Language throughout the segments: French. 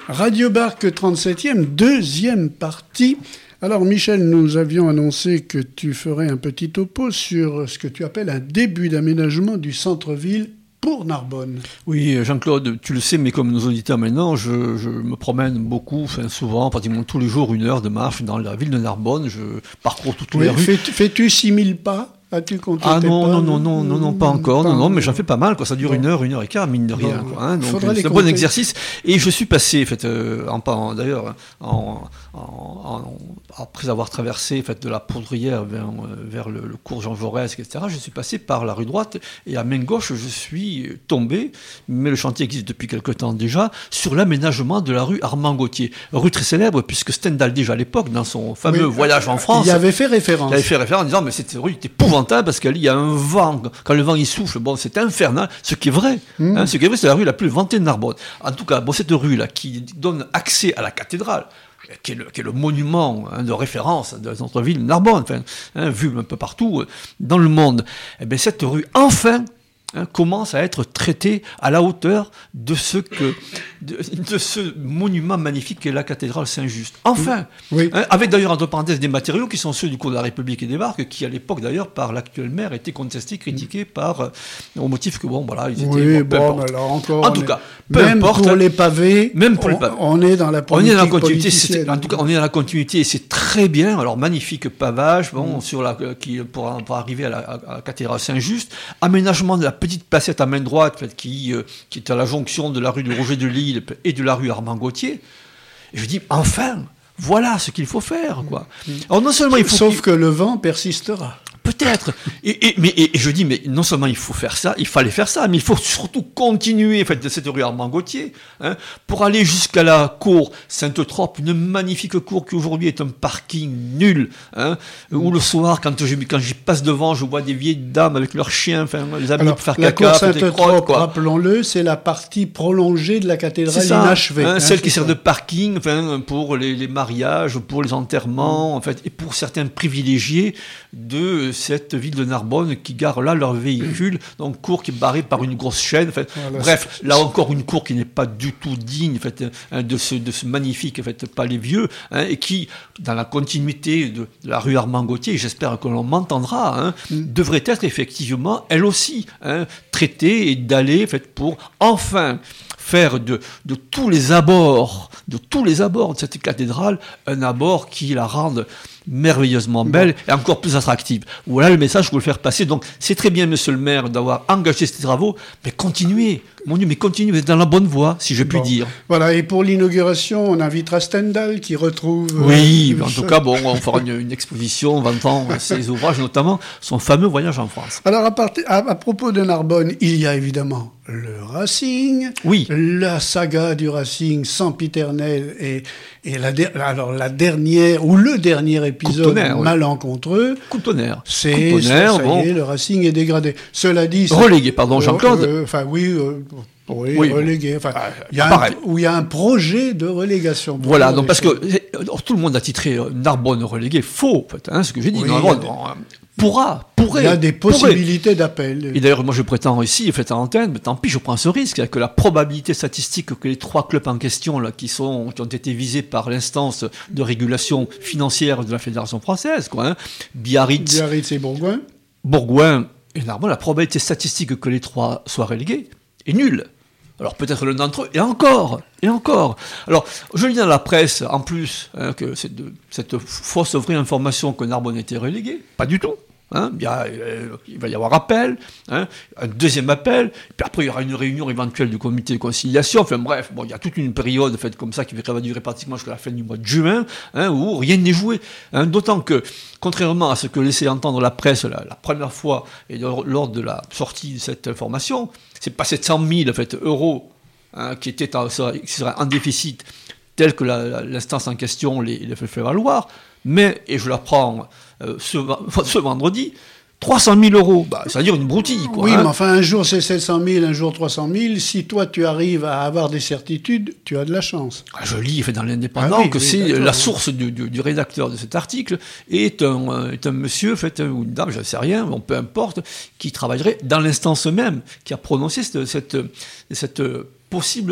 Radio Barque 37e, deuxième partie. Alors Michel, nous avions annoncé que tu ferais un petit topo sur ce que tu appelles un début d'aménagement du centre-ville pour Narbonne. Oui, Jean-Claude, tu le sais, mais comme nos auditeurs maintenant, je me promène beaucoup, souvent, pratiquement tous les jours, 1 heure de marche dans la ville de Narbonne. Je parcours toutes les rues. Fais-tu 6000 pas? As-tu compté non, pas encore. Non, mais j'en fais pas mal, quoi. Ça dure 1 heure, 1 heure et quart, mine de rien, quoi. Hein. Donc, c'est un bon exercice. Et je suis passé, après avoir traversé, de la Poudrière vers le cours Jean Jaurès, etc., je suis passé par la rue droite, et à main gauche, je suis tombé, mais le chantier existe depuis quelque temps déjà, sur l'aménagement de la rue Armand Gauthier. Rue très célèbre, puisque Stendhal, déjà à l'époque, dans son fameux voyage en France, il avait fait référence. Il avait fait référence en disant, mais cette rue est épouvantable, parce qu'il y a un vent, quand le vent il souffle, c'est infernal, ce qui est vrai. Ce qui est vrai, c'est la rue la plus vantée de Narbonne. En tout cas, cette rue-là, qui donne accès à la cathédrale, qui est le monument de référence de la centre-ville de Narbonne, vu un peu partout dans le monde, cette rue, enfin, commence à être traitée à la hauteur de ce monument magnifique qu'est la cathédrale Saint-Just. Enfin, avec d'ailleurs entre parenthèses des matériaux qui sont ceux du cours de la République et des Barques, qui à l'époque d'ailleurs par l'actuel maire étaient contestés, critiqués au motif que ils étaient peu importe. Alors encore, en tout cas, peu même importe, pour les pavés, on est dans la politique politicienne. En tout cas, on est dans la continuité et c'est très bien. Alors magnifique pavage, pour arriver à la cathédrale Saint-Just, aménagement de la petite placette à main droite qui est à la jonction de la rue de Roger de Lille et de la rue Armand Gauthier. Et je dis, enfin, voilà ce qu'il faut faire, quoi. Alors non seulement sauf que le vent persistera. Peut-être. Mais je dis, mais non seulement il fallait faire ça, mais il faut surtout continuer de cette rue Armand Gauthier, pour aller jusqu'à la cour Sainte-Trope, une magnifique cour qui aujourd'hui est un parking nul, où le soir, quand j'y passe devant, je vois des vieilles dames avec leurs chiens, les amis pour faire la caca. La cour Sainte-Trope, rappelons-le, c'est la partie prolongée de la cathédrale inachevée. Celle qui sert de parking, pour les mariages, pour les enterrements, et pour certains privilégiés de cette ville de Narbonne qui garent là leur véhicule, donc cour qui est barrée par une grosse chaîne. Bref, là encore une cour qui n'est pas du tout digne de ce magnifique palais vieux, et qui, dans la continuité de la rue Armand Gauthier, j'espère que l'on m'entendra, devrait être effectivement, elle aussi, traitée et d'aller pour enfin faire de tous les abords de cette cathédrale un abord qui la rende merveilleusement belle et encore plus attractive. Voilà le message que je veux faire passer. Donc c'est très bien, monsieur le maire, d'avoir engagé ces travaux, mais continuez, mon Dieu, vous êtes dans la bonne voie, si je puis dire. Voilà, et pour l'inauguration, on invitera Stendhal qui retrouve... Oui, en tout cas, on fera une exposition vantant ses ouvrages, notamment son fameux voyage en France. Alors, à propos de Narbonne, il y a évidemment le Racing, la saga du Racing sempiternelle et la dernière, ou le dernier épisode malencontreux. Coup de tonnerre. Ça y est, le Racing est dégradé. Cela dit... Relégué, pardon, Jean-Claude. Relégué. Il y a un projet de relégation. Voilà, donc parce que tout le monde a titré Narbonne relégué. Faux, ce que j'ai dit. Narbonne pourrait. Il y a des possibilités d'appel. Et d'ailleurs, moi je prétends ici, en antenne, mais tant pis, je prends ce risque, que la probabilité statistique que les 3 clubs en question, là, qui ont été visés par l'instance de régulation financière de la Fédération française, Biarritz et Bourgoin et Narbonne, la probabilité statistique que les 3 soient relégués est nulle. Alors peut-être l'un d'entre eux, et encore. Alors, je lis dans la presse, en plus, que cette fausse vraie information que Narbonne était relégué, pas du tout. Il va y avoir appel, un deuxième appel, puis après il y aura une réunion éventuelle du comité de conciliation, bref, il y a toute une période comme ça qui va durer pratiquement jusqu'à la fin du mois de juin, où rien n'est joué, d'autant que, contrairement à ce que laissait entendre la presse la première fois, et lors de la sortie de cette information, c'est pas 700 000 euros qui seraient en déficit, tel que l'instance en question les fait valoir, mais, et je l'apprends ce vendredi, 300 000 euros, c'est-à-dire une broutille, quoi. Oui, mais enfin, un jour c'est 700 000, un jour 300 000. Si toi tu arrives à avoir des certitudes, tu as de la chance. Je lis dans l'Indépendant c'est la source du rédacteur de cet article est un monsieur, ou une dame, je ne sais rien, peu importe, qui travaillerait dans l'instance même, qui a prononcé cette possible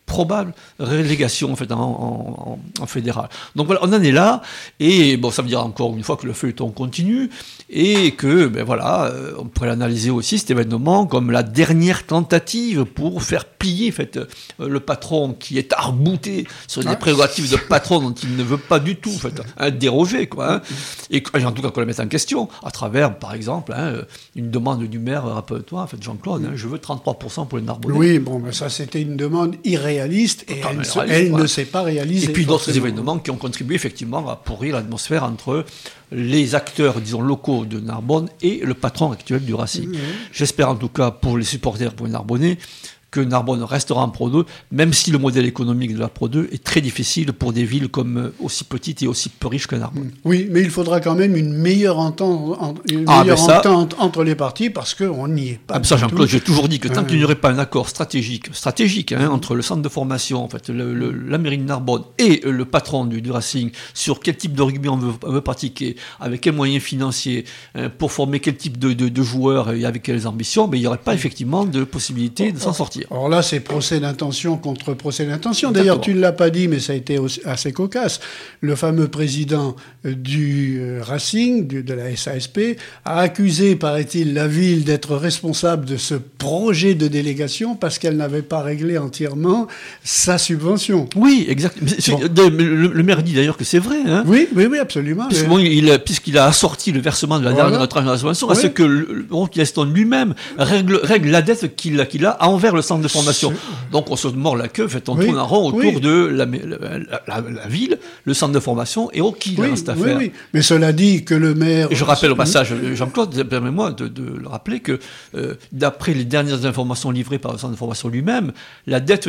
probable relégation en fait en fédéral. Donc voilà, on en est là, et bon, ça veut dire encore une fois que le feuilleton continue, et que on pourrait l'analyser aussi, cet événement, comme la dernière tentative pour faire plier en fait, le patron qui est arc-bouté sur des prérogatives de patron dont il ne veut pas du tout en fait, déroger, quoi, hein, et en tout cas qu'on le mette en question, à travers, par exemple, une demande du maire, rappelle-toi, en fait, Jean-Claude, je veux 33% pour les Narbonnais. Oui, bon, ça c'était une demande irréaliste, et elle ne s'est pas réalisée. Et puis d'autres événements qui ont contribué effectivement à pourrir l'atmosphère entre les acteurs, disons, locaux de Narbonne et le patron actuel du Racing. J'espère en tout cas pour les supporters, pour les Narbonnais, que Narbonne restera en Pro 2, même si le modèle économique de la Pro 2 est très difficile pour des villes comme aussi petites et aussi peu riches que Narbonne. Oui, mais il faudra quand même une meilleure entente entre les parties, parce qu'on n'y est pas. Ça, Jean-Claude, j'ai toujours dit que tant qu'il n'y aurait pas un accord stratégique entre le centre de formation, en fait, la mairie de Narbonne et le patron du Racing, sur quel type de rugby on veut pratiquer, avec quels moyens financiers, pour former quel type de joueurs et avec quelles ambitions, il n'y aurait pas effectivement de possibilité de s'en sortir. Alors là, c'est procès d'intention contre procès d'intention. D'ailleurs, tu ne l'as pas dit, mais ça a été assez cocasse. Le fameux président du Racing, de la SASP, a accusé, paraît-il, la ville d'être responsable de ce projet de délégation parce qu'elle n'avait pas réglé entièrement sa subvention. Oui, exactement. Le maire dit d'ailleurs que c'est vrai. Hein. Oui, absolument. Puisqu'il a assorti le versement de la dernière tranche de la subvention à ce que Roqueston lui-même règle la dette qu'il a envers le centre de formation. Donc on se mord la queue, on tourne en rond autour de la ville, le centre de formation et qui dans cette affaire. Oui. Mais cela dit que le maire... Et je rappelle au passage, Jean-Claude, permets-moi de le rappeler que d'après les dernières informations livrées par le centre de formation lui-même, la dette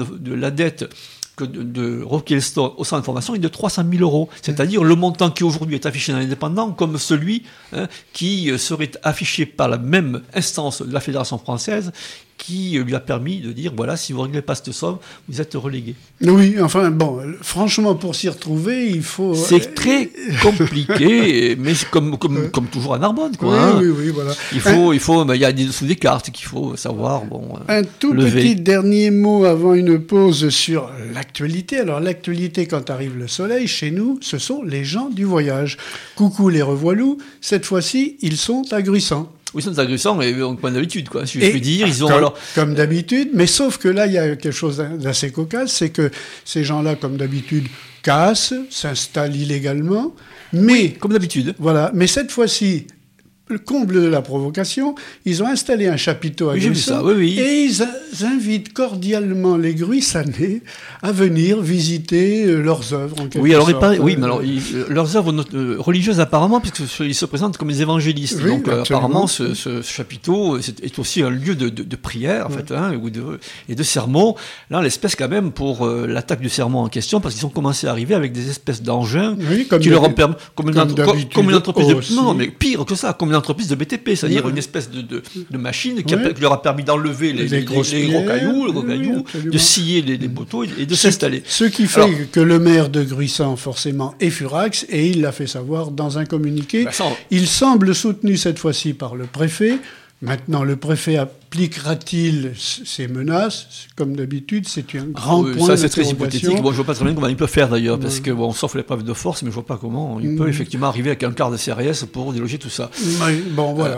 de Roqueston au centre de formation est de 300 000 €. C'est-à-dire le montant qui aujourd'hui est affiché dans l'indépendant comme celui qui serait affiché par la même instance de la Fédération française qui lui a permis de dire, voilà, si vous ne réglez pas cette somme, vous êtes relégué. Oui, enfin, bon, franchement, pour s'y retrouver, il faut... C'est très compliqué, mais comme toujours à Narbonne, quoi. Oui, voilà. Il y a des dessous des cartes qu'il faut savoir, un tout lever. Petit dernier mot avant une pause sur l'actualité. Alors, l'actualité, quand arrive le soleil, chez nous, ce sont les gens du voyage. Coucou les revoilous, cette fois-ci, ils sont agressants. Oui, ils sont agressants, mais comme d'habitude, quoi. Si je puis dire, ils ont comme d'habitude, mais sauf que là, il y a quelque chose d'assez cocasse, c'est que ces gens-là, comme d'habitude, cassent, s'installent illégalement, mais... comme d'habitude. Voilà, mais cette fois-ci... Le comble de la provocation, ils ont installé un chapiteau à Gruissant, et ils invitent cordialement les Gruissannais à venir visiter leurs œuvres, en quelque sorte. Mais leurs œuvres religieuses apparemment, puisqu'ils se présentent comme des évangélistes. Oui, donc apparemment, ce chapiteau est aussi un lieu de prière, en fait, et de sermon. Là, l'espèce quand même pour l'attaque du sermon en question, parce qu'ils ont commencé à arriver avec des espèces d'engins qui leur ont permis, comme une entreprise non, mais pire que ça, comme une entreprise de BTP, c'est-à-dire une espèce de machine qui leur a permis d'enlever les gros cailloux, de scier les poteaux et de s'installer. Ce qui fait que le maire de Gruissant, forcément, est furax, et il l'a fait savoir dans un communiqué. Il semble soutenu cette fois-ci par le préfet. Maintenant, le préfet appliquera-t-il ces menaces ? Comme d'habitude, c'est un grand point ça, c'est très hypothétique. Je ne vois pas très bien comment il peut faire d'ailleurs, parce que sauf l'épreuve de force, mais je ne vois pas comment il peut effectivement arriver avec un quart de CRS pour déloger tout ça. Oui, voilà.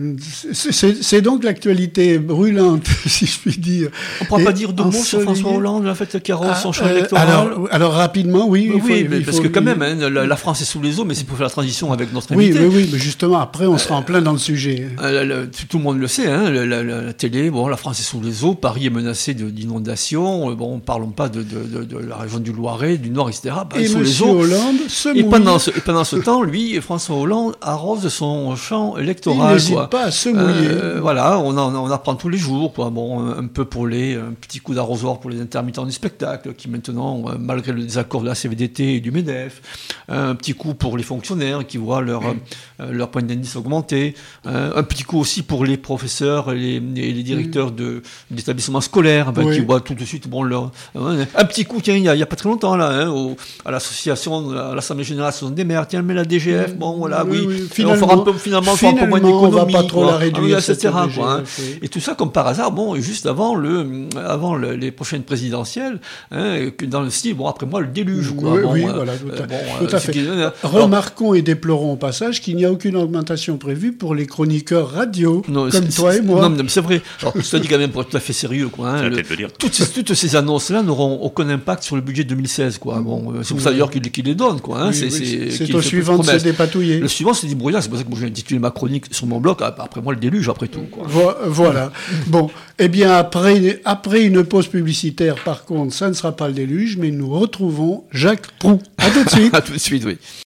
C'est donc l'actualité brûlante, si je puis dire. On ne pourra pas dire deux mots sur François Hollande, en fait, qui arrose son champ électoral. Alors rapidement, oui. Parce que quand même, la France est sous les eaux, mais c'est pour faire la transition avec notre invité. Oui, mais justement, après, on sera en plein dans le sujet. Tout le monde le sait, la télé, la France est sous les eaux, Paris est menacé d'inondations, parlons pas de la région du Loiret, du Nord, etc. Et sous les eaux. Hollande se mouille. Et pendant ce temps, lui, François Hollande arrose son champ électoral. Il n'hésite pas à se mouiller. On apprend tous les jours, un peu un petit coup d'arrosoir pour les intermittents du spectacle, qui maintenant, malgré le désaccord de la CVDT et du MEDEF, un petit coup pour les fonctionnaires qui voient leur point d'indice augmenter, un petit coup aussi pour les professeurs et les directeurs d'établissements scolaires, qui voient tout de suite, un petit coup, tiens, il y a pas très longtemps, là, à l'association, à l'Assemblée Générale des maires, tiens, mais la DGF, finalement, on fera un peu moins d'économie, on va pas trop la réduire, etc. Et tout ça, comme par hasard, juste avant les prochaines présidentielles, dans le style, après moi, le déluge, quoi. Tout à fait. Remarquons et déplorons au passage qu'il n'y a aucune augmentation prévue pour les chroniqueurs radio, comme toi et moi. Non, mais c'est vrai. Alors, je te dis quand même, pour être tout à fait sérieux, toutes ces annonces-là n'auront aucun impact sur le budget 2016, quoi. C'est pour ça d'ailleurs qu'il les donne, quoi. C'est au suivant de se dépatouiller. Le suivant, c'est des brouillards. C'est pour ça que moi j'ai intitulé ma chronique sur mon blog. Après moi, le déluge, après tout, quoi. Voilà. Bon, eh bien, après une pause publicitaire, par contre, ça ne sera pas le déluge, mais nous retrouvons Jacques Proulx. À tout de suite. À tout de suite, oui.